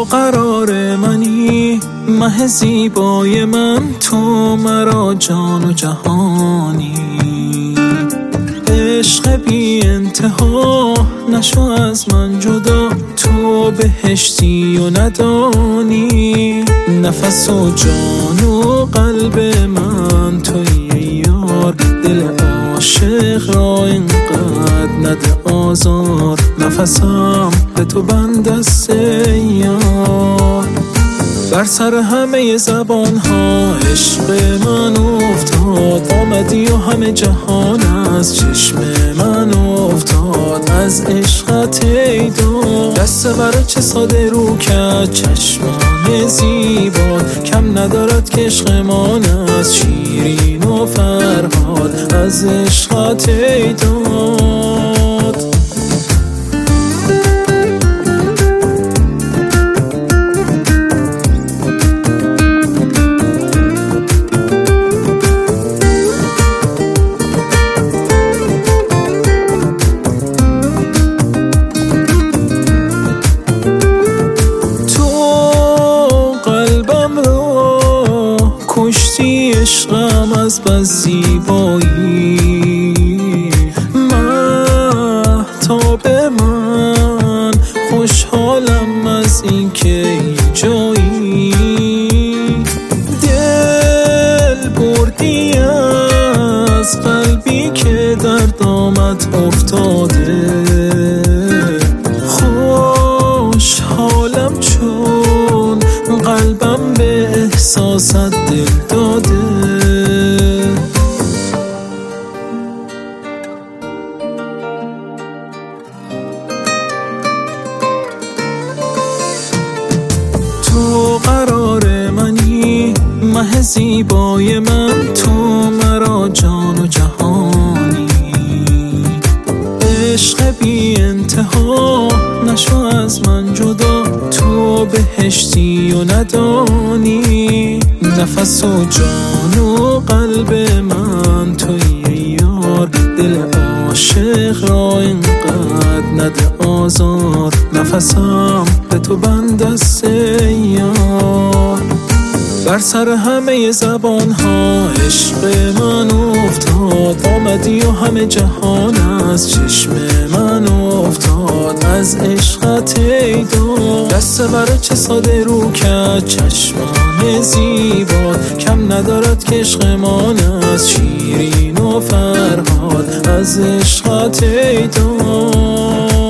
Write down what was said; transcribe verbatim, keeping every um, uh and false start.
تو قرار منی، مه زیبای من، تو مرا جان و جهانی. عشق بی انتها نشو از من جدا، تو بهشتی و ندانی. نفس و جان و قلب من توی یار، دل عاشق را اینقدر نده آزار. نفسم به تو بند است یار. بر سر همه زبان ها عشق من افتاد، آمدی و همه جهان از چشم من افتاد. از عشقت ای داد دست برای چه ساده رو کرد چشمان زیباد. کم ندارد که عشقمان از شیرین و فرهاد. از عشقت ای داد کشتی عشقم از بس زیبایی. مهتاب من خوشحالم از این که اینجایی. دل بردی از قلبی که در دامت افتاده. خوشحالم چون قلبم به احساست دل داده. تو قرار منی، مه زیبای من، تو مرا جان و جهانی. عشق بی انتها نشو از من جدا، تو بهشتی و ندانی. نفس و جان و قلب من توی یار، دل عاشق را اینقدر نده آزار. نفسم به تو بند است یار. بر سر همه زبان ها عشق من افتاد، آمدی و همه جهان از چشم من افتاد. از عشقت ای داد دست برای چه ساده رو کرد چشمان زیباد. کم ندارد که عشقمان از شیرین و فرهاد. از عشقت ای داد